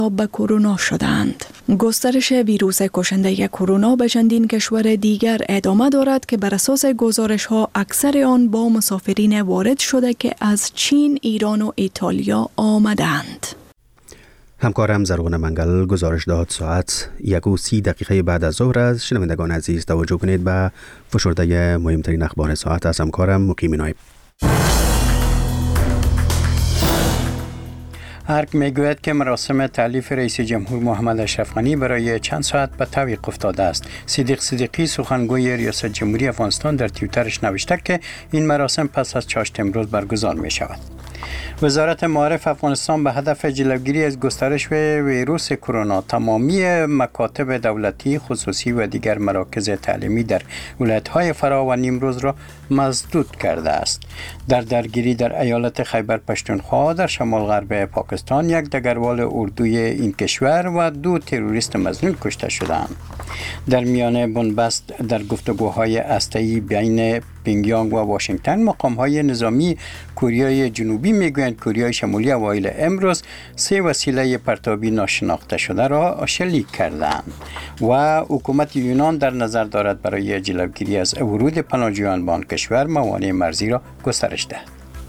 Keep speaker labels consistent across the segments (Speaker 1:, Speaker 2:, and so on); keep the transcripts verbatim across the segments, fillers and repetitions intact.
Speaker 1: به کرونا شدند. گسترش ویروس کشنده کرونا به چندین کشور دیگر ادامه دارد که بر اساس گزارش‌ها اکثر آن با مسافرین وارد شده که از چین، ایران و ایتالیا آمدند.
Speaker 2: همکارم زرغون منگل گزارش داد. ساعت یک و سی دقیقه بعد از ظهر است. شنوندگان عزیز توجه کنید به فشرده مهمترین اخبار ساعت از همکارم مقیم نایب.
Speaker 3: ارگ میگوید که مراسم تألیف رئیس جمهور محمد اشرف غنی برای چند ساعت به تعویق افتاده است. صدیق صدیقی سخنگوی ریاست جمهوری افغانستان در توییترش نوشته که این مراسم پس از چاشت امروز برگزار می شود. وزارت معارف افغانستان به هدف جلوگیری از گسترش ویروس کرونا تمامی مکاتب دولتی، خصوصی و دیگر مراکز تعلیمی در ولایت‌های فرا و نیمروز را مسدود کرده است. در درگیری در ایالت خیبر پختونخوا در شمال غرب پاکستان یک دگروال اردوی این کشور و دو تروریست مظنون کشته شدند. در میان بنبست در گفتگوهای هسته‌ای بین پینگیانگ و واشنگتن، مقام‌های نظامی کره جنوبی میگویند کره شمالی اوایل امروز سه وسیله پرتابی ناشناخته شده را شلیک کردند و حکومت یونان در نظر دارد برای جلوگیری از ورود پناهجویان به آن کشور موانع مرزی را گسترش دهد.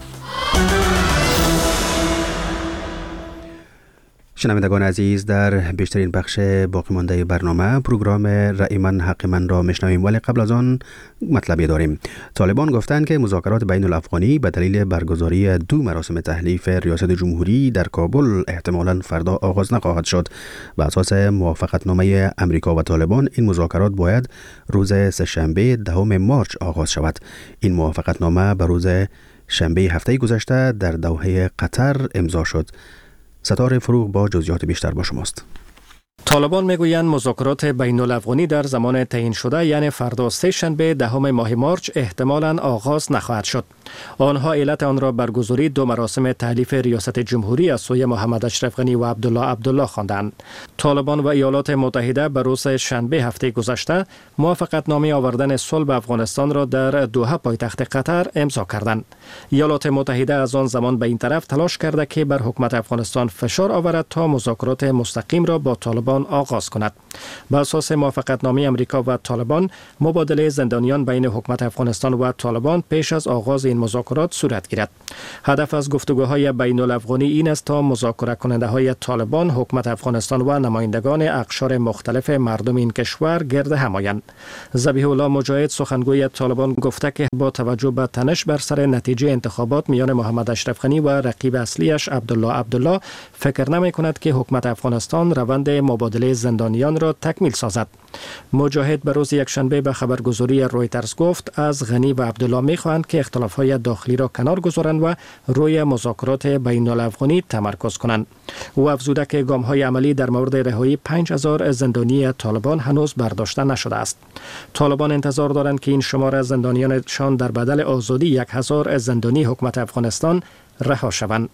Speaker 2: شنوندگان عزیز، در بیشترین بخش باقی مانده برنامه پروگرام رأی من حق من را میشنویم، ولی قبل از آن مطلبی داریم. طالبان گفتند که مذاکرات بین الافغانی به دلیل برگزاری دو مراسم تحلیف ریاست جمهوری در کابل احتمالاً فردا آغاز نخواهد شد. بر اساس موافقتنامه امریکا و طالبان این مذاکرات باید روز سه‌شنبه دهم مارس آغاز شود. این موافقتنامه به روز شنبه هفته گذشته در دوحه قطر امضا شد. ستاره فروغ با جزئیات بیشتر با شماست.
Speaker 4: طالبان میگویند مذاکرات بین الافغانی در زمان تعیین شده یعنی فردا سه‌شنبه دهم ماه مارس احتمالاً آغاز نخواهد شد. آنها علت آن را برگزاری دو مراسم تحلیف ریاست جمهوری از سوی محمد اشرف غنی و عبدالله عبدالله خواندند. طالبان و ایالات متحده به روز شنبه هفته گذشته موافقتنامه آوردن صلح به افغانستان را در دوحه پایتخت قطر امضا کردند. ایالات متحده از آن زمان به این طرف تلاش کرده که بر حکومت افغانستان فشار آورد تا مذاکرات مستقیم را با طالبان آغاز کند. بر اساس موافقتنامه امریکا و طالبان مبادله زندانیان بین حکومت افغانستان و طالبان پیش از آغاز این مذاکرات صورت گیرد. هدف از گفتگوهای بین الافغانی این است تا مذاکره کننده های طالبان، حکومت افغانستان و نمایندگان اقشار مختلف مردم این کشور گرد هم آیند. ذبیح الله مجاهد سخنگوی طالبان گفته که با توجه به تنش بر سر نتیجه انتخابات میان محمد اشرف غنی و رقیب اصلیش عبدالله عبدالله فکر نمی کند که حکومت افغانستان روند مبادله زندانیان را تکمیل سازد. مجاهد به روز یکشنبه به خبرگزاری رویترز گفت از غنی و عبدالله می‌خواهند که اختلاف‌های داخلی را کنار گذارند و روی مذاکرات بین الافغانی تمرکز کنند. او افزوده که گام‌های عملی در مورد رهایی پنج هزار زندانی طالبان هنوز برداشته نشده است. طالبان انتظار دارند که این شمار زندانیانشان در بدل آزادی یک هزار زندانی حکومت افغانستان رها شوند.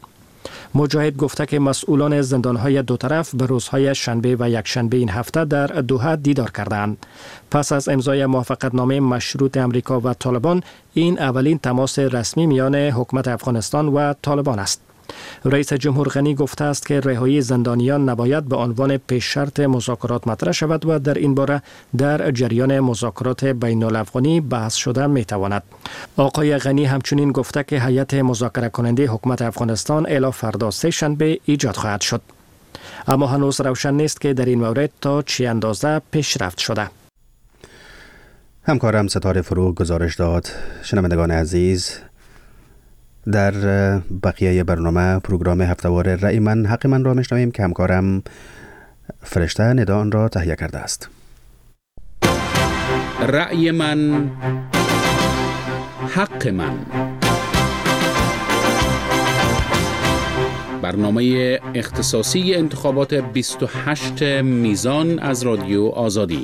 Speaker 4: مجاهد گفته که مسئولان زندانهای دو طرف به روزهای شنبه و یکشنبه این هفته در دوحه دیدار کردند. پس از امضای موافقتنامه مشروط امریکا و طالبان، این اولین تماس رسمی میان حکومت افغانستان و طالبان است. رئیس جمهور غنی گفته است که رهایی زندانیان نباید به عنوان پیش شرط مذاکرات مطرح شود و در این باره در جریان مذاکرات بین الافغانی بحث شده می تواند. آقای غنی همچنین گفته که هیئت مذاکره کننده حکومت افغانستان الی فردا سه‌شنبه ایجاد خواهد شد. اما هنوز روشن نیست که در این مورد تا چه اندازه پیشرفت شده.
Speaker 2: همکارم ستاره فروغ گزارش داد. شنوندگان عزیز، در بقیه برنامه پروگرام هفته‌وار رأی من حق من را میشنویم که همکارم فرشته ندا آن را تهیه کرده است.
Speaker 5: رأی من حق من، برنامه اختصاصی انتخابات بیست و هشت میزان از رادیو آزادی.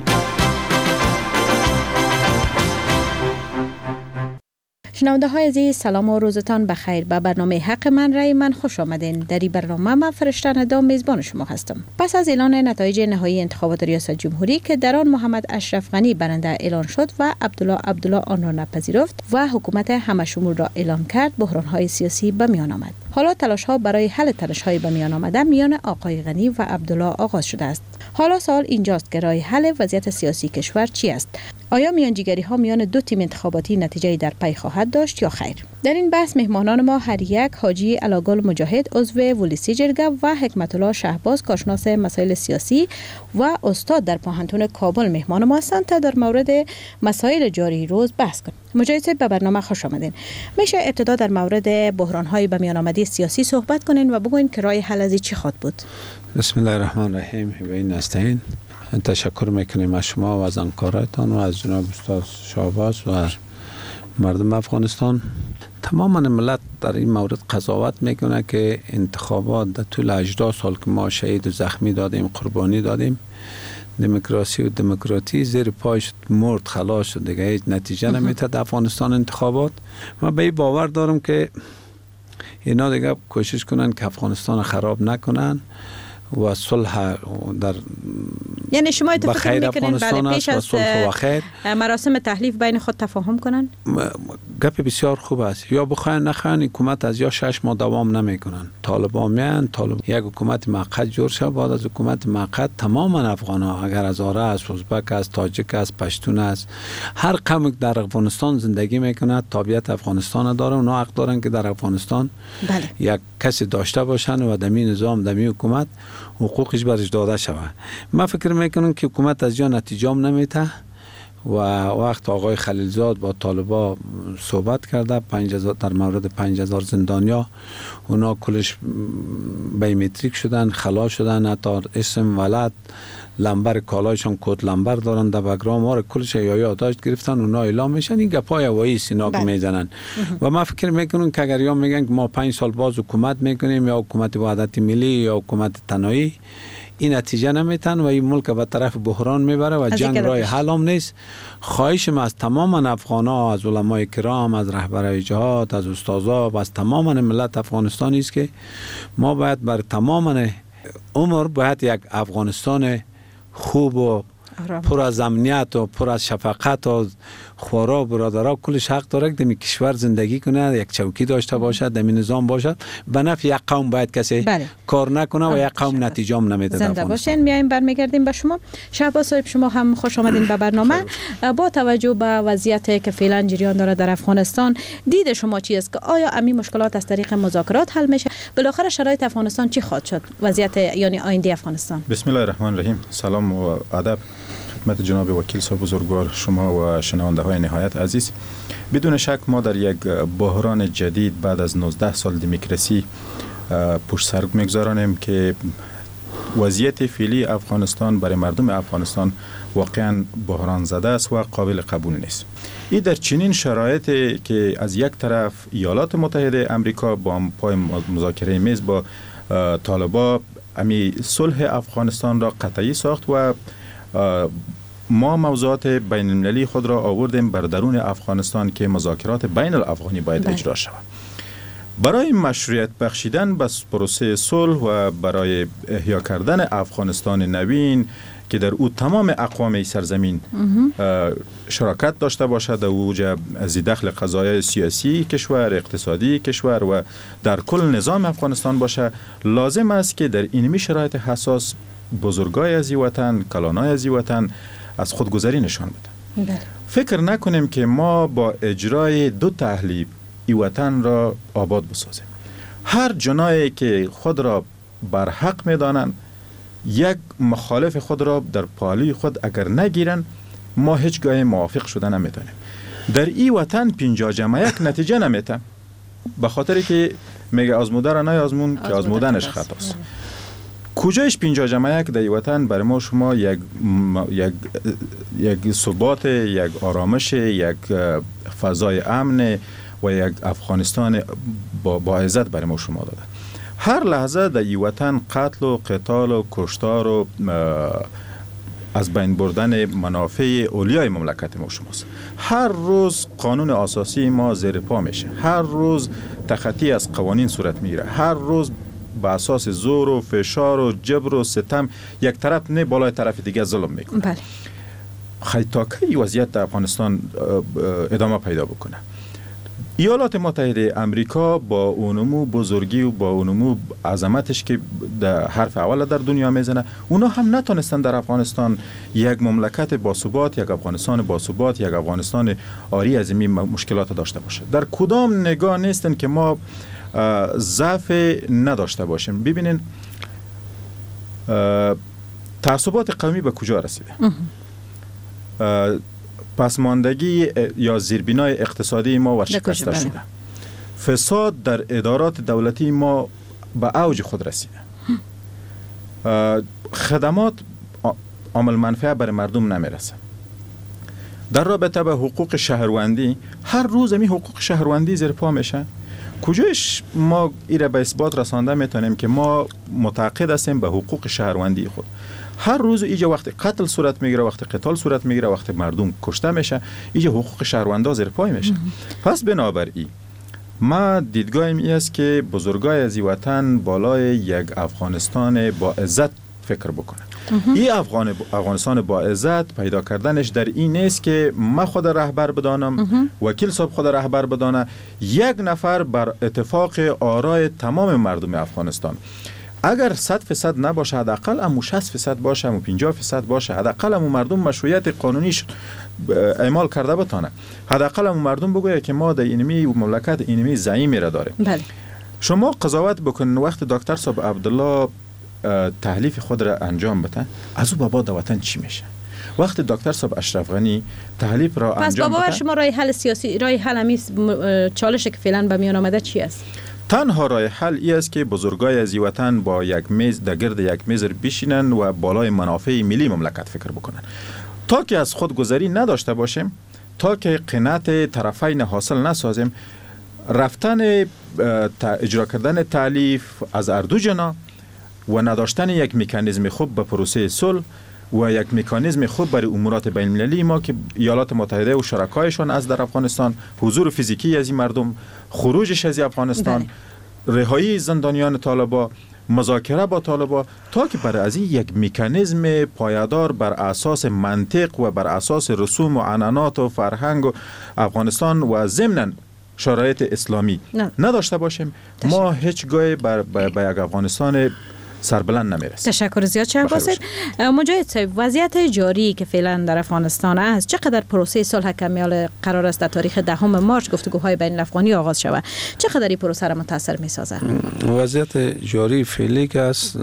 Speaker 6: شنونده های عزیز، سلام و روزتان بخیر. به برنامه حق من رأی من خوش آمدین. در این برنامه من فرشته ندا میزبان شما هستم. پس از اعلان نتایج نهایی انتخابات ریاست جمهوری که در آن محمد اشرف غنی برنده اعلان شد و عبدالله عبدالله آن را نپذیرفت و حکومت همه شمول را اعلان کرد، بحران های سیاسی به میان آمد. حالا تلاش ها برای حل تنش های به میان آمده میان آقای غنی و عبدالله آغاز شده است. حالا سوال اینجاست که راه حل وضعیت سیاسی کشور چی است؟ آیا میانجیگری ها میان دو تیم انتخاباتی نتیجه در پی خواهد داشت یا خیر؟ در این بحث مهمانان ما هر یک حاجی علاگل مجاهد عضو ولیسی جرگه و حکمت الله شهباز کارشناس مسائل سیاسی و استاد در پوهنتون کابل مهمان ما هستند تا در مورد مسائل جاری روز بحث کنیم. مجاهد به برنامه خوش آمدین. میشه ابتدا در مورد بحران های به میان آمده سیاسی صحبت کنین و بگوین که راه حل از چی خواهد بود؟
Speaker 7: بسم الله الرحمن الرحیم. و این نستعین. تشکر میکنیم از شما و از همکارانتان و از جناب استاد شهباز و مردم افغانستان. تماما ملت در این مورد قضاوت میکنه که انتخابات در طول هجده سال که ما شهید و زخمی دادیم، قربانی دادیم، دموکراسی و دموکراتی زیر پایش مرد، خلاص شد، دیگه هیچ نتیجه نمیده در افغانستان انتخابات. من به این باور دارم که اینا دیگه کوشش کنن که افغانستان خراب نکنن و صلح در
Speaker 6: یعنی شما اتفاق میکنین بله پیش از
Speaker 7: خیر
Speaker 6: مراسم تحلیف بین خود تفاهم کنن؟
Speaker 7: گپ بسیار خوب است. یا بخواین نخواین حکومت از یا شش ماه دوام نمیکنن. طالبان میان، طالب یک حکومت موقت جور شد. بعد از حکومت موقت تماما افغان ها، اگر از آره است، ازبک است، تاجیک است، پشتون است، هر قوم در افغانستان زندگی میکنه، تابعیت افغانستان داره، اونا حق دارن که در افغانستان بله. یک کسی داشته باشن و دمی نظام، دمی حکومت حقوقش برش داده شود. من فکر میکنم که حکومت از جا نتیجه هم نمیته و وقت آقای خلیلزاد با طالبا صحبت کرده پنج هزار در مورد پنج هزار زندانیا، اونا کلش بیومتریک شدن، خلاص شدن، حتی اسم ولد، لمبر کالایشان کد لمبر دارن، در بگرام ها کلش یا یادداشت گرفتن، اونا اعلام میشن. این گپای هوایی سینا که میزنن و من فکر میکنم که اگر یا میگن که ما پنج سال باز حکومت میکنیم یا حکومت وحدت ملی یا حکومت تنهایی، این نتیجه نمیتن و این ملک به طرف بحران میبره و جنگ راه حل هم نیست. خواهشم از تمام افغانا، از علمای کرام، از رهبرای جهاد، از استادا و از تمام ملت افغانستانی است که ما باید بر تمام عمر باید یک افغانستان خوب و پر از امنیت و پر از شفقت و خورا و برادرها کلش حق داره که دمی کشور زندگی کنه، یک چوکی داشته باشد، دمی نظام باشد. به نفع یک قوم باید کسی بله. کار نکنه و یک قوم نتیجه هم نمیده.
Speaker 6: زنده باشین. میایم برمیگردیم به شما. شهباز صاحب شما هم خوش آمدین به برنامه. با توجه به وضعیتی که فعلا جریان داره در افغانستان، دید شما چی است که آیا امی مشکلات از طریق مذاکرات حل میشه؟ بالاخره شرایط افغانستان چی خواهد شد؟ وضعیت یعنی آینده افغانستان.
Speaker 8: بسم الله الرحمن الرحیم. سلام و ادب خدمت جناب وکیل صاحب بزرگوار، شما و شنونده های نهایت عزیز. بدون شک ما در یک بحران جدید بعد از نوزده سال دموکراسی پشت سر میگذارانیم که وضعیت فعلی افغانستان برای مردم افغانستان واقعا بحران زده است و قابل قبول نیست. این در چنین شرایطی که از یک طرف ایالات متحده آمریکا با پای مذاکره میز با طالبان امی صلح افغانستان را قطعی ساخت و ما موضوعات بین المللی خود را آوردیم بر درون افغانستان که مذاکرات بین الافغانی باید اجرا شود. برای مشروعیت بخشیدن به پروسه صلح و برای احیا کردن افغانستان نوین که در او تمام اقوام سرزمین شراکت داشته باشد، در اوج زیدخل قضایای سیاسی کشور، اقتصادی کشور و در کل نظام افغانستان باشه، لازم است که در اینمی شرایط حساس بزرگای از این وطن، کلانای از این وطن از خودگذری نشان بدن. بله. فکر نکنیم که ما با اجرای دو تحلیف این وطن را آباد بسازیم. هر جنایی که خود را بر حق میدانند، یک مخالف خود را در پالوی خود اگر نگیرن، ما هیچگاه موافق شدن نمیتونیم. در این وطن پنجاه جمع یک نتیجه نمیتن، به خاطر که میگه آزموده را نه آزمون که آزمودنش خطاست. کجایش پنجاه جمع یک در وطن برای ما شما یک یک یک ثبات، یک آرامش، یک فضای امن و یک افغانستان با با عزت برای ما شما داده. هر لحظه در این وطن قتل و قتال و کشتار و از بین بردن منافع اولیای مملکت ما شماست. هر روز قانون اساسی ما زیر پا میشه، هر روز تخطی از قوانین صورت میگیره، هر روز به اساس زور و فشار و جبر و ستم یک طرف نه بالای طرف دیگه ظلم میکنه. بله. خیلی تا کی وضعیت در افغانستان ادامه پیدا بکنه؟ ایالات متحده امریکا با اونمو بزرگی و با اونمو عظمتش که در حرف اول در دنیا میزنه، اونا هم نتونستن در افغانستان یک مملکت باثبات، یک افغانستان باثبات، یک افغانستان عاری از این مشکلات داشته باشه. در کدام نگاه نیستن که ما ضعف نداشته باشیم. ببینین تعصبات قومی به کجا رسیده؟ پسماندگی یا زیربنای اقتصادی ما ورشکسته شده. فساد در ادارات دولتی ما به اوج خود رسیده. خدمات عامل منفعه برای مردم نمیرسه. در رابطه به حقوق شهروندی، هر روز می حقوق شهروندی زیر پا میشه. کجاش ما ایره به اثبات رسانده میتونیم که ما معتقد هستیم به حقوق شهروندی خود؟ هر روز اینجا وقت قتل صورت میگیره، وقت قتال صورت میگیره، وقت مردم کشته میشه، اینجا حقوق شهروندا زیر پای میشه. پس بنابراین ما دیدگاهیم این است که بزرگای از وطن بالای یک افغانستان با عزت فکر بکنه. این افغان افغانستان با عزت پیدا کردنش در این نیست که ما خود رهبر بدانم، وکیل صاحب خود رهبر بدانه، یک نفر بر اتفاق آرای تمام مردم افغانستان. اگر صد فیصد نباشه، حداقل امو شصت فیصد باشه، امو پنجاه فیصد باشه، حداقل امو مردم مشروعیت قانونی اعمال کرده بتانه، حداقل امو مردم بگویه که ما در اینمی مملکت اینمی زعیمی را داریم. بله. شما قضاوت بکنین وقت دکتر صاحب عبدالله تحلیف خود را انجام بده، از او بابا در وطن چی میشه؟ وقتی دکتر صاحب اشرف غنی تحلیف را انجام بده، پس
Speaker 6: بابا شما رای حل سیاسی، رای حل امی چالش که فعلا به میان آمده چی است؟
Speaker 8: تنها راه حل ای است که بزرگای از وطن با یک میز در گرد یک میز بشینن و بالای منافع ملی مملکت فکر بکنن. تا که از خود گذری نداشته باشیم، تا که قناعت طرفین حاصل نسازیم، رفتن اجرا کردن تالیف از اردو جنا و نداشتن یک مکانیزم خوب به پروسه صلح و یک مکانیزم خوب برای امورات بین المللی ما که ایالات متحده و شرکایشان از در افغانستان، حضور فیزیکی از این مردم، خروجش از افغانستان، رهایی زندانیان طالبا، مذاکره با طالبا، تا که برای از این یک مکانیزم پایدار بر اساس منطق و بر اساس رسوم و عنعنات و فرهنگ و افغانستان و ضمن شرایط اسلامی نه. نداشته باشیم، تشکر. ما هیچ گاهی بر به یک افغانستان سربلند نمیرسه.
Speaker 6: تشکر زیاد شما باسید. مجاهد صاحب، وضعیت جاری که فعلا در افغانستان است، چقدر پروسه صلح کمیال قرار است در تاریخ دهم مارچ گفتگوهای بین الافغانی آغاز شود؟ چقدر این پروسه را متاثر میسازه؟
Speaker 7: وضعیت جاری فعلی که است،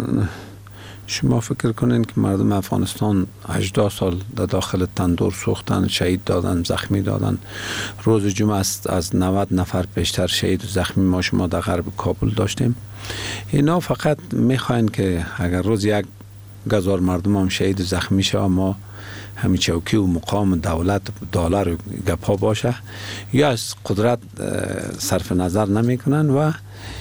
Speaker 7: شما فکر کنین که مردم افغانستان هجده سال در داخل تندور سوختن، شهید دادن، زخمی دادن. روز جمعه است از نود نفر بیشتر شهید و زخمی ما شما در غرب کابل داشتیم. اینا فقط میخواین که اگر روز یک گزار مردم هم شهید و زخمی شه، ما همین چوکی و مقام دولت دلار و گپا باشه، یا از قدرت صرف نظر نمی کنن و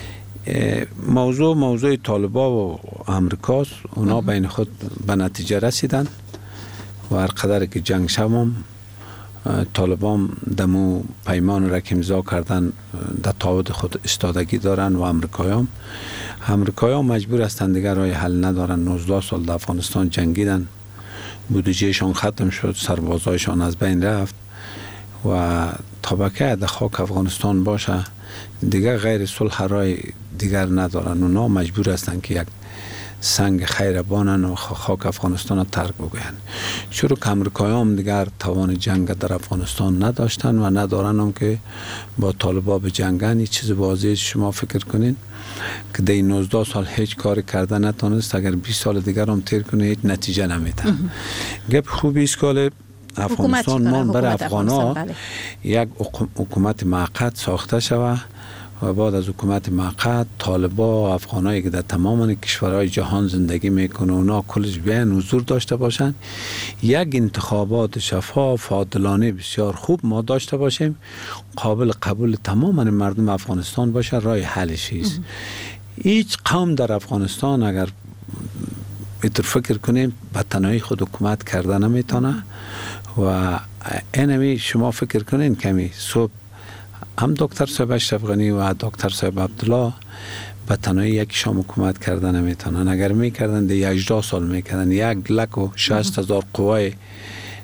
Speaker 7: موضوع موضوع طالبا و امریکاست. اونا بین خود به نتیجه رسیدن و هر قدر که جنگ شوم طالبان دمو پیمان را که امضا کردن در تعهد خود استادگی دارن و امریکایان امریکایان مجبور هستند دیگر راه حل ندارن. نوزده سال در افغانستان جنگیدن، بودجهشان ختم شد، سربازایشان از بین رفت و طبقه در خاک افغانستان باشه دیگر غیر صلح راه دیگر ندارن. اونا مجبور هستند که یک سنگ خیر بانن و خاک افغانستان را ترک بگوین. چرا که امریکایان هم دیگر توان جنگ در افغانستان نداشتن و ندارن هم که با طالبا به جنگن. این چیز واضحه. شما فکر کنین که در این نوزده سال هیچ کاری کرده نتونست، اگر بیست سال دیگر هم تیر کنه هیچ نتیجه نمیده. گپ خوبی است که افغانستان مان بر افغانا یک حکومت موقت ساخته شود و بعد از حکومت موقت طالبا و افغانایی که در تمام کشورهای جهان زندگی میکنه اونا کلش بیان حضور داشته باشن، یک انتخابات شفاف عادلانه بسیار خوب ما داشته باشیم، قابل قبول تمام مردم افغانستان باشه. راه حلش است. هیچ قوم در افغانستان اگر اینطور فکر کنیم به تنهایی خود حکومت کرده نمیتونه و اینمی شما فکر کنین کمی صبح هم دکتر صاحب اشرف غنی و دکتر صاحب عبدالله به تنهایی یک شام حکومت کردن نمیتونن. اگر میکردن ده هجده سال میکردن یک لک و شصت هزار قوای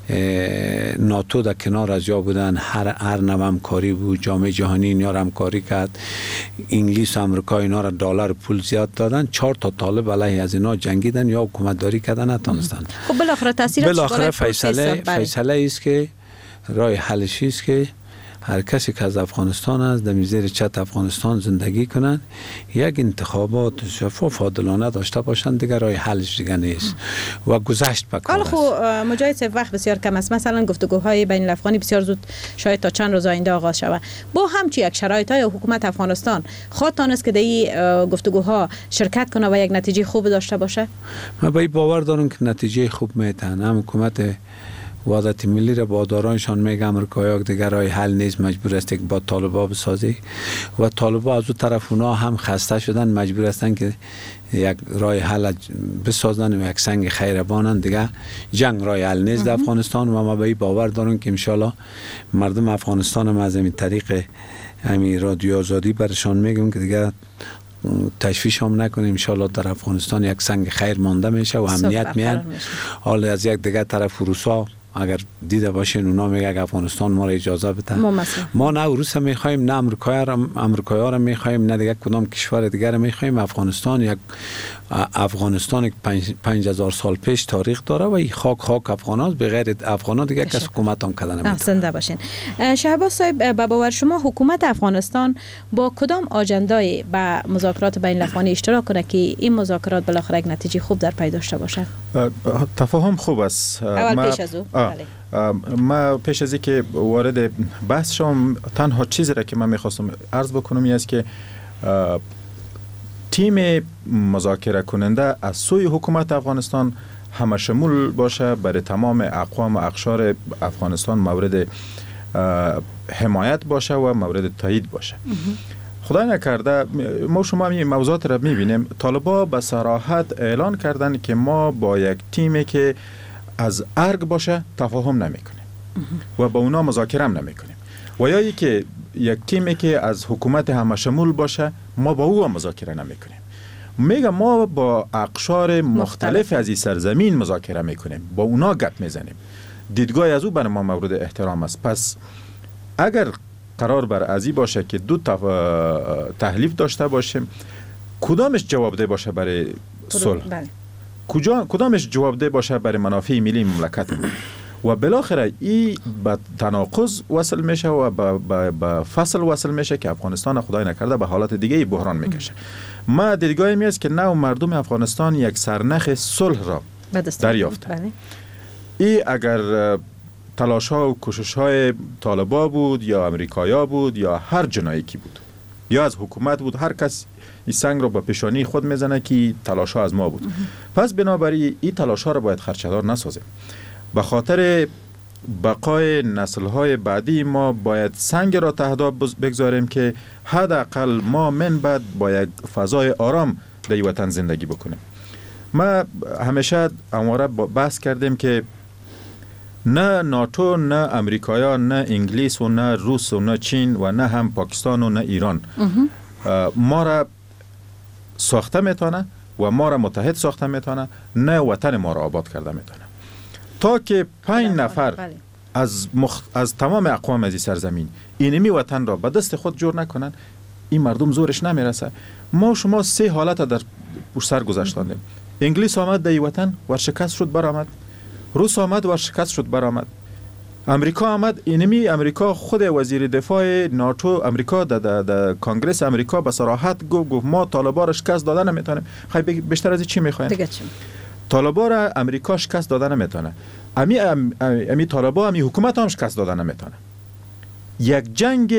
Speaker 7: ناتو در کنار از یا بودن، هر هر نوع همکاری بود، جامعه جهانی اینا را همکاری کرد، انگلیس و امریکا اینا را دلار پول زیاد دادن، چهار تا طالب علیه از اینا جنگیدن یا حکومت داری کردن نتونستن.
Speaker 6: خب بالاخره تاثیر
Speaker 7: بالاخره فیصله فیصله است که راه حلش است که هر کسی که از افغانستان است در زیر چت افغانستان زندگی کنند، یک انتخابات شفاف و عادلانه داشته باشند، دیگر راه حلش دیگه نیست و گذشت به کار است.
Speaker 6: خب مجاهد، وقت بسیار کم است. مثلا گفتگوهای بین الافغانی بسیار زود شاید تا چند روز آینده آغاز شود. با همچی یک شرایط‌های حکومت افغانستان خواهد تانست که در این گفتگوها شرکت کنه و یک نتیجه خوب داشته باشه؟
Speaker 7: من به باور دارم که نتیجه خوب میتونه. هم حکومت وحدت ملی را با دارانشان میگه امریکایی دیگر راه حل نیست، مجبور است که با طالبا بسازی و طالبا از اون طرف اونا هم خسته شدن، مجبور هستن که یک راه حل بسازن و یک سنگ خیربانن. دیگه جنگ راه حل نیست در افغانستان و ما به باور دارم که ان مردم افغانستان هم از این طریق همین رادیو آزادی برشان میگم که دیگه تشویش هم نکنیم، انشالله در افغانستان یک سنگ خیر مانده میشه و امنیت میان. حالا از یک دیگه طرف روسا اگر دیده باشین اونا میگه که افغانستان ما را اجازه بده، ما, ما نه روس میخوایم نه امریکایی را امریکایی را میخوایم نه دیگه کدام کشور دیگر را میخوایم. افغانستان یک افغانستان پنج, پنج هزار سال پیش تاریخ داره و این خاک خاک افغاناست، بغیر افغانا دیگه کس حکومت هم کردن نمیتونه.
Speaker 6: زنده باشین. شهباز صاحب، به باور شما حکومت افغانستان با کدام آجندای به مذاکرات بین الافغانی اشتراک کنه که این مذاکرات بالاخره یک نتیجه خوب در پی داشته باشه؟
Speaker 8: تفاهم خوب است.
Speaker 6: اول پیش از او
Speaker 8: ما پیش از اینکه وارد بحث شم، تنها چیزی را که من میخواستم عرض بکنم این است که تیم مذاکره کننده از سوی حکومت افغانستان همه شمول باشه، برای تمام اقوام و اقشار افغانستان مورد حمایت باشه و مورد تایید باشه. خدای نکرده ما شما این موضوعات را میبینیم، طالبا به صراحت اعلان کردن که ما با یک تیمی که از ارگ باشه تفاهم نمیکنیم و با اونا مذاکره هم نمیکنیم، و یا ای که یک تیمی که از حکومت همه شمول باشه ما با او مذاکره نمیکنیم. میگه ما با اقشار مختلف از این سرزمین مذاکره میکنیم، با اونا گپ میزنیم، دیدگاه از او برای ما مورد احترام است. پس اگر قرار بر ازی باشه که دو تحلیف داشته باشیم، کدامش جوابده باشه برای صلح، کجا کدامش جوابده باشه برای منافع ملی مملکت و بالاخره این به تناقض وصل میشه و به فصل وصل میشه که افغانستان خدای نکرده به حالت دیگه بحران میکشه. ما دیدگاه می است که نه مردم افغانستان یک سرنخ صلح را دریافته. این اگر تلاش ها و کوشش های طالبا بود یا امریکایا بود یا هر جنایی کی بود یا از حکومت بود، هر کس این سنگ رو به پیشانی خود میزنه که تلاش ها از ما بود. پس بنابراین این تلاش ها رو باید خرچدار نسازیم. به خاطر بقای نسل های بعدی ما باید سنگ را تهداب بگذاریم که حداقل ما من بعد با یک فضای آرام در این وطن زندگی بکنیم. ما همیشه امواره بحث کردیم که نه ناتو، نه امریکایا، نه انگلیس و نه روس و نه چین و نه هم پاکستان و نه ایران ما را ساخته میتونه و ما را متحد ساخته میتونه، نه وطن ما را آباد کرده میتونه. تا که پنج نفر بله. از, مخ... از تمام اقوام از این سرزمین اینمی وطن را به دست خود جور نکنن، این مردم زورش نمیرسه. ما شما سه حالت در پشت سر گذاشتاندیم. انگلیس آمد در این وطن ورشکست شد برآمد، روس آمد ورشکست شد برآمد، امریکا آمد، اینمی امریکا خود وزیر دفاع ناتو امریکا در د کنگره امریکا به صراحت گفت گفت ما طالبا را شکست دادن نمیتونیم. خیلی بیشتر از چی میخواین؟ دیگه چی؟ طالبا را امریکا شکست دادن نمیتونه، امی ام امی طالبا امی حکومت هم شکست دادن نمیتونه. یک جنگ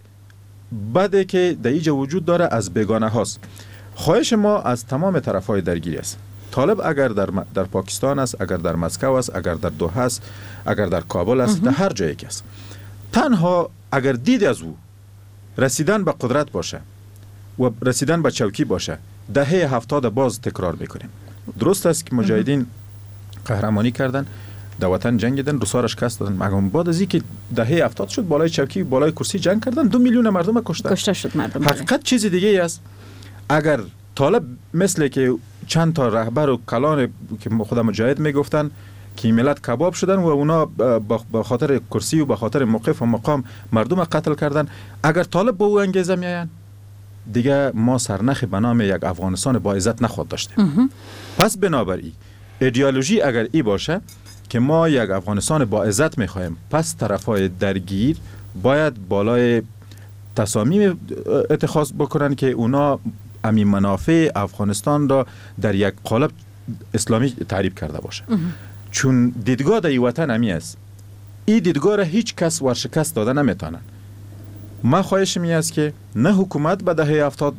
Speaker 8: بده که در اینجا وجود داره از بیگانه هاست. خواهش ما از تمام طرفای درگیری است. طالب اگر در در پاکستان است، اگر در مسکو است، اگر در دوحه است، اگر در کابل است، در هر جایی که است، تنها اگر دید از او رسیدن به قدرت باشه و رسیدن به چوکی باشه، دهه هفتاد باز تکرار میکنیم. درست است که مجاهدین قهرمانی کردن، در وطن جنگیدن، روسا را شکست دادن، مگر بعد از اینکه دهه هفتاد شد بالای چوکی بالای کرسی جنگ کردن، دو میلیون مردم کشتن. کشته شد مردم. حقیقت چیز دیگه ای است. اگر طالب مثل که چند تا رهبر و کلان که خود مجاهد میگفتن که ملت کباب شدن و اونا به خاطر کرسی و به خاطر موقف و مقام مردم قتل کردن. اگر طالب با او انگیزه میاین دیگه ما سرنخ به نام یک افغانستان با عزت نخواهد داشتیم. پس بنابراین ایدئولوژی اگر ای باشه که ما یک افغانستان با عزت میخواهیم، پس طرفای درگیر باید بالای تصامیم اتخاذ بکنن که اونا امی منافع افغانستان را در یک قالب اسلامی تعریف کرده باشه. چون دیدگاه در این وطن امی است، این دیدگاه را هیچ کس ورشکست داده نمیتونن. من خواهش می است که نه حکومت به دهه هفتاد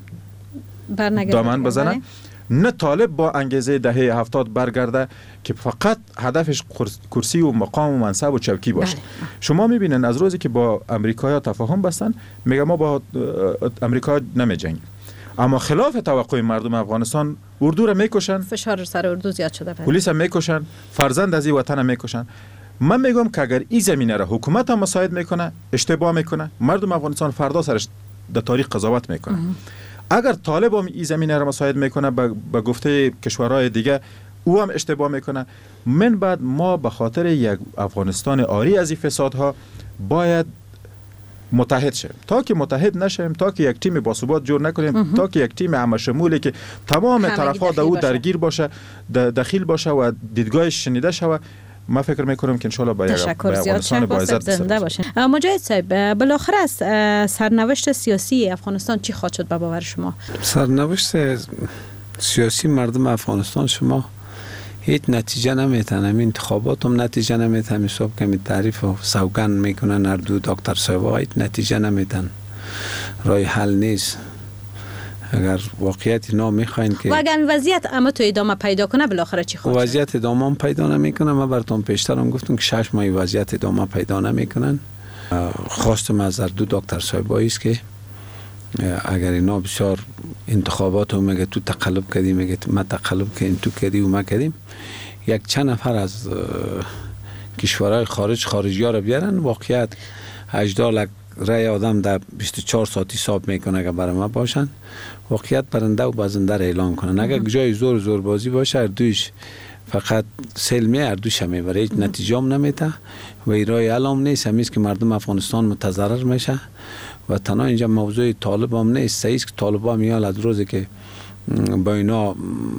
Speaker 8: دامن بزنه، نه طالب با انگیزه دهه هفتاد برگرده که فقط هدفش کرسی و مقام و منصب و چوکی باشه. بله. شما میبینن از روزی که با امریکایا تفاهم بستن میگه ما با امریکا نمی جنگیم، اما خلاف توقع مردم افغانستان اردو را میکشن،
Speaker 6: فشار سر اردو زیاد شده،
Speaker 8: پلیس هم میکشن، فرزند از این وطن هم میکشن. من میگم که اگر این زمینه را حکومت هم مساعد میکنه، اشتباه میکنه، مردم افغانستان فردا سرش در تاریخ قضاوت میکنه. اگر طالب هم این زمینه را مساعد میکنه به گفته کشورهای دیگه او هم اشتباه میکنه، من بعد ما به خاطر یک افغانستان عاری از این فسادها باید متحد شیم. تا که متحد نشیم، تا که یک تیم باثبات جور نکنیم، اه. تا که یک تیم همشمولی که تمام طرفا در او درگیر باشه، دخیل باشه و دیدگاهش شنیده شود، ما فکر میکنم که انشالله با افغانستان با عزت
Speaker 6: زنده باشین. مجاهد صاحب، بالاخره از سرنوشت سیاسی افغانستان چی خواهد شد به باور شما؟
Speaker 7: سرنوشت سیاسی مردم افغانستان شما هیچ نتیجه نمیتن، همین انتخابات هم نتیجه نمیتن، حساب کمی تعریف و سوگن میکنن هر دو دکتر صاحب، هیچ نتیجه نمیتن، رای حل نیست. اگر واقعیت اینا میخواین که
Speaker 6: و اگر وضعیت اما تو ادامه پیدا کنه بالاخره چی خواهد شد؟
Speaker 7: وضعیت ادامه هم پیدا نمیکنه. من براتون پیشترم گفتم که شش ماه وضعیت ادامه پیدا نمیکنن. خواستم از هر دو دکتر صاحب است که اگر اینا بسیار انتخابات رو میگه تو تقلب کردی، میگه ما تقلب کردیم، تو کردی و ما کردیم، یک چند نفر از کشورهای خارج خارجی ها رو بیارن، واقعیت هجده لک رای آدم در بیست و چهار ساعت حساب میکنه اگر برای ما باشن، واقعیت برنده و بازنده را اعلام کنن. اگر جای زور زور بازی باشه هر دویش فقط سلمی هر دوش هم میبره، هیچ نتیجه هم نمیده و این رای علام نیست. همیست که مردم افغانستان متضرر میشه و تنها اینجا موضوع طالب هم نیست، سعیست که طالب هم میال از روزی که با اینا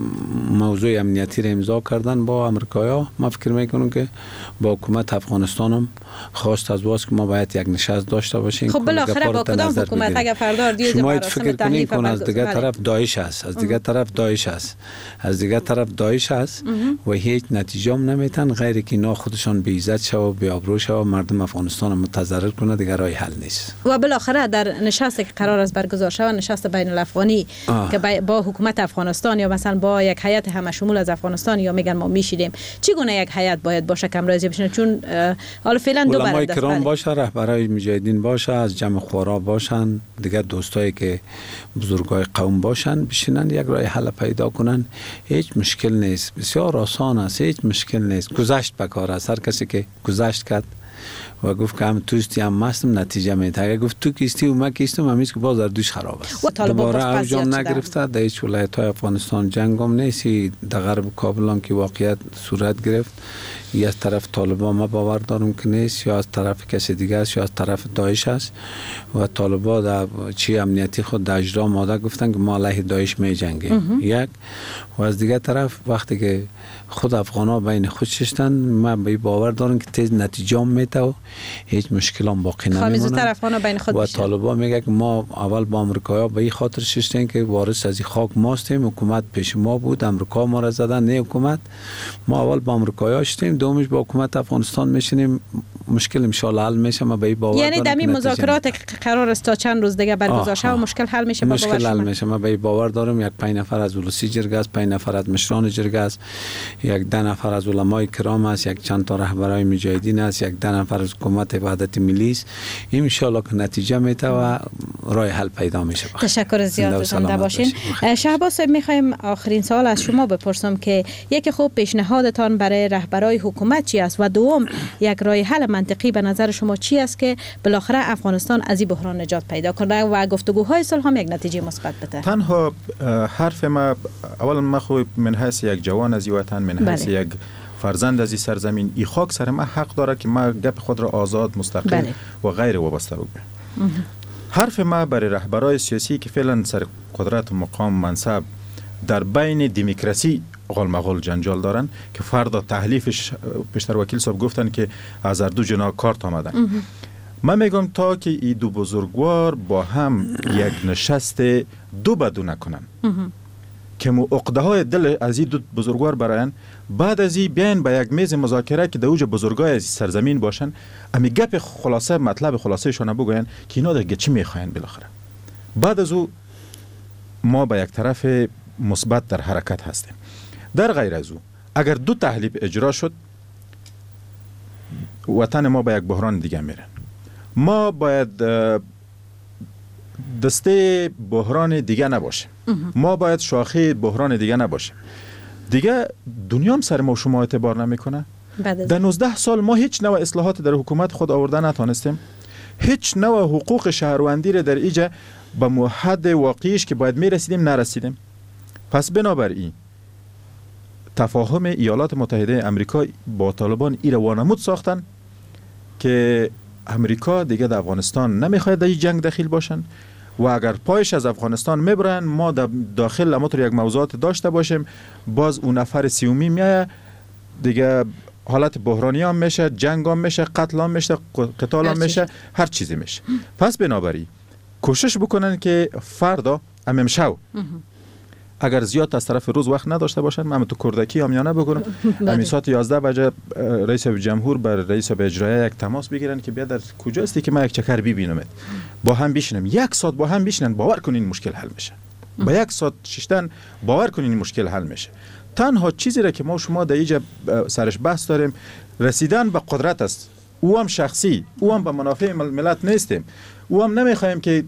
Speaker 7: موضوع امنیتی را امضا کردن با امریکایا، ما فکر میکنم که با حکومت افغانستان هم خواست از واس که ما باید یک نشست داشته باشیم.
Speaker 6: خب بالاخره با کدام حکومت اگر فردا دیگه
Speaker 7: شما فکر کنید که از دیگه طرف داعش است، از دیگه طرف داعش است، از دیگه طرف داعش است و هیچ نتیجه هم نمیتن غیر که اینا خودشان بی عزت شو و بی آبرو شو، مردم افغانستان رو متضرر کنه، دیگه راه حل نیست.
Speaker 6: و بالاخره در نشستی که قرار است برگزار شود، نشست بین الافغانی که با حکومت افغانستان یا مثلا با یک هیئت همشمول از افغانستان یا میگن ما میشیدیم، چی گونه یک هیئت باید باشه که امروزی بشن؟ چون حالا فعلا دو
Speaker 7: علمای کرام باشه، رهبرای مجاهدین باشه، از جمع خورا باشن، دیگه دوستایی که بزرگای قوم باشن، بشینن یک راه حل پیدا کنن. هیچ مشکل نیست، بسیار آسان است، هیچ مشکل نیست. گذشت بکار است. هر کسی که گذشت کرد و گفت که هم توستی هم مستم نتیجه میده. اگر گفت تو کیستی و من کیستم، همیشه که باز در دوش خراب است. دوباره اوجام نگرفته، در هیچ ولایت های افغانستان جنگ هم نیست. در غرب کابل که واقعیت صورت گرفت، یا از طرف طالبان ما باور دارم که نیست، یا از طرف کسی دیگه است، یا از طرف داعش است. و طالبان در چی امنیتی خود در اجرا ماده گفتن که ما علیه داعش می جنگیم. یک و از دیگه طرف وقتی که خود افغانا بین خود ششتن، من به باور دارم که تیز نتیجه هم میده و هیچ مشکل هم باقی نمیمونه. و طالبان میگه که ما اول با امریکایا به این خاطر ششتیم که وارث از این خاک ماستیم، حکومت پیش ما بود، امریکا ما را زدن، نه حکومت. ما اول با امریکایا شدیم، دومش با حکومت افغانستان میشینیم، مشکل ان شاء الله حل میشه. ما به این باور
Speaker 6: یعنی دمی مذاکرات قرار است تا چند روز دیگه برگزار شه و مشکل حل میشه.
Speaker 7: مشکل حل میشه. ما به این باور دارم. یک پنج نفر از ولسی جرگه است، پنج نفر از مشران جرگه است، یک ده نفر از علمای کرام است، یک چند تا رهبرای مجاهدین است، یک ده نفر از حکومت وحدت ملی است. ان شاء الله که نتیجه میده و راه حل پیدا میشه.
Speaker 6: تشکر زیاد، زنده باشین. شهباز صاحب، میخوایم آخرین سوال از شما بپرسم که یکی خوب پیشنهادتان برای رهبرای حکومت چی است و دوم یک راه حل منطقی به نظر شما چی است که بالاخره افغانستان از این بحران نجات پیدا کنه و گفتگوهای صلح هم یک نتیجه مثبت بده؟
Speaker 8: تنها حرف ما اولا ما خو من حیث یک جوان از این وطن، من حیث یک فرزند از این سرزمین، این خاک سر ما حق داره که ما گپ خود را آزاد، مستقل بله. و غیر وابسته بگویم. حرف ما برای رهبرای سیاسی که فعلا سر قدرت و مقام منصب در بین دموکراسی غالمغال جنجال دارن که فردا تحلیفش پیشتر وکیل صاحب گفتن که از هر دو جناح کارت آمدن. من میگم تا که این دو بزرگوار با هم یک نشست دو بدو نکنن که مو عقده های دل از این دو بزرگوار براین، بعد از این بیاین به یک میز مذاکره که دوج بزرگای از سرزمین باشن، امی گپ خلاصه مطلب خلاصه شون بگوین که اینا دیگه چی میخواین بالاخره. بعد از او ما به یک طرف مثبت در حرکت هستیم. در غیر از او اگر دو تحلیف اجرا شد، وطن ما به یک بحران دیگه میره. ما باید دسته بحران دیگه نباشیم. ما باید شاخه بحران دیگه نباشیم. دیگه دنیا هم سر ما و شما اعتبار نمیکنه. در نوزده سال ما هیچ نوع اصلاحات در حکومت خود آورده نتانستیم. هیچ نوع حقوق شهروندی را در ایجا به موحد واقعیش که باید میرسیدیم نرسیدیم. پس بنابراین تفاهم ایالات متحده امریکا با طالبان ای را وانمود ساختن که امریکا دیگه در افغانستان نمیخواید در این جنگ دخیل باشن و اگر پایش از افغانستان میبرن ما در داخل همونطور یک موضوعات داشته باشیم، باز اون نفر سیومی میایه دیگه، حالت بحرانی هم میشه، جنگ هم میشه، قتل هم میشه، قتال هم میشه، هر چیزی میشه. پس بنابراین کوشش بکنن که فردا امام شو اگر زیاد از طرف روز وقت نداشته باشن، من تو کردکی آمیانه بگم امی ساعت یازده بجه رئیس جمهور بر رئیس اجرایی یک تماس بگیرن که بیا در کجاستی که من یک چکر ببینم، با هم بشینیم یک ساعت با هم بشینن، باور کنین مشکل حل میشه. با یک ساعت ششتن باور کنین مشکل حل میشه. تنها چیزی را که ما شما در اینجا سرش بحث داریم رسیدن به قدرت است. او هم شخصی، او هم به منافع ملت نیستیم. او هم نمیخوایم که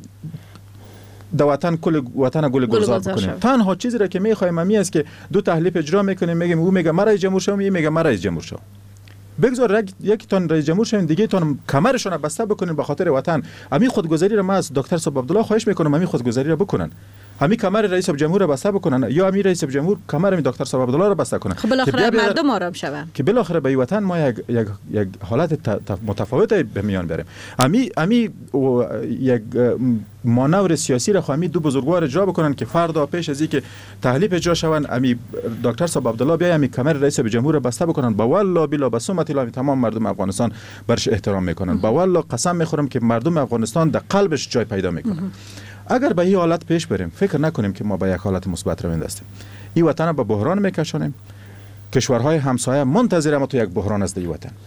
Speaker 8: د وطن کل وطن گل گلزار بکنیم. تنها چیزی را که میخوایم امی است که دو تحلیف اجرا میکنیم، میگیم او میگه من رئیس جمهور شوم، این میگه من رئیس جمهور شوم. بگذار یکی تان رئیس جمهور شوین، دیگه تان کمرشون بسته بکنین به خاطر وطن. امی خودگذری را من از دکتر صاحب عبدالله خواهش میکنم امی خودگذری را بکنن. امی کمر رئیس جمهور را بسته بکنن یا امی رئیس جمهور کمر امی دکتر صاحب عبدالله را بسته کنن.
Speaker 6: خب بالاخره مردم آرام شون. که
Speaker 8: بالاخره به وطن ما یک یک یک حالت متفاوت به میان بریم. امی امی یک مانور سیاسی را خواهی دو بزرگوار اجرا بکنن که فردا پیش از اینکه تحلیف اجرا شون امی دکتر صاحب عبدالله بیا امی کمر رئیس جمهور را بسته بکنن. با والله بلا بسمت الله تمام مردم افغانستان برش احترام میکنن. با والله قسم میخورم که مردم افغانستان در قلبش جای پیدا میکنن. اگر به این حالت پیش بریم، فکر نکنیم که ما به یک حالت مثبت رو میندازیم. این وطن به بحران میکشونیم. کشورهای همسایه منتظر اما تو یک بحران است این وطن.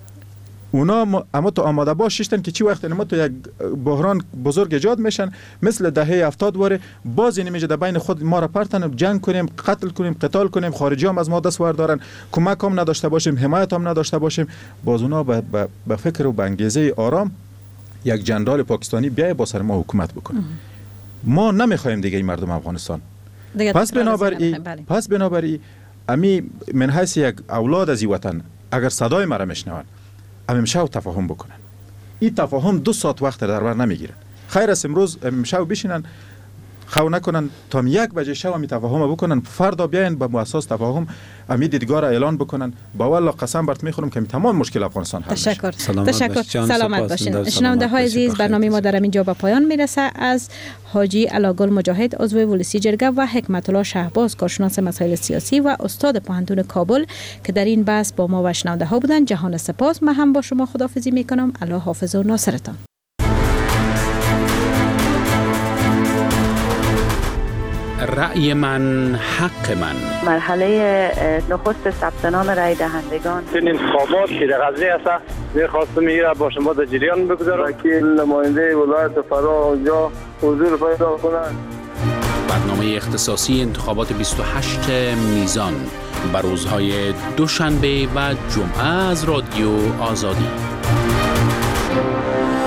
Speaker 8: اونا اما تو آماده باش شدن که چی وقت ما تو یک بحران بزرگ ایجاد میشن، مثل دهه هفتاد واره باز نمیشه در بین خود ما را پرتن جنگ کنیم، قتل کنیم، قتال کنیم، خارجی هم از ما دست دارن، کمک هم نداشته باشیم، حمایت هم نداشته باشیم، باز اونا به فکر و به انگیزه آرام یک جنرال پاکستانی بیای با سر ما حکومت بکنه. ما نمیخوایم دیگه این مردم افغانستان. پس بنابراین پس بنابراین امی من حیث یک اولاد از این وطن اگر صدای مرا میشنون امام شو تفاهم بکنن. این تفاهم دو ساعت وقت در بر نمیگیره. خیر است امروز امام شو بشینن خو نکنن تا یک بجه شب می تفاهم بکنن، فردا بیاین به اساس تفاهم امی دیدگاه را اعلان بکنن. با والله قسم برات میخورم که تمام مشکل افغانستان حل میشه.
Speaker 6: تشکر. تشکر. سلامت باشین. شنونده های عزیز، برنامه ما در اینجا به پایان میرسه. از حاجی علاگل مجاهد عضو ولسی جرگه و حکمت الله شهباز کارشناس مسائل سیاسی و استاد پوهنتون کابل که در این بحث با ما و شنونده ها بودن جهان سپاس. من هم با شما خداحافظی میکنم. الله حافظ و ناصرتان.
Speaker 5: رأی من حق من.
Speaker 9: مرحله نخست ثبت نام رأی دهندگان
Speaker 10: این انتخابات که در قضیه است می‌خواستم میره با شما در جریان بگذارم. وکیل نماینده ولایت فرا اونجا حضور پیدا کنند.
Speaker 5: برنامه اختصاصی انتخابات بیست و هشت میزان بر روزهای دوشنبه و جمعه از رادیو آزادی.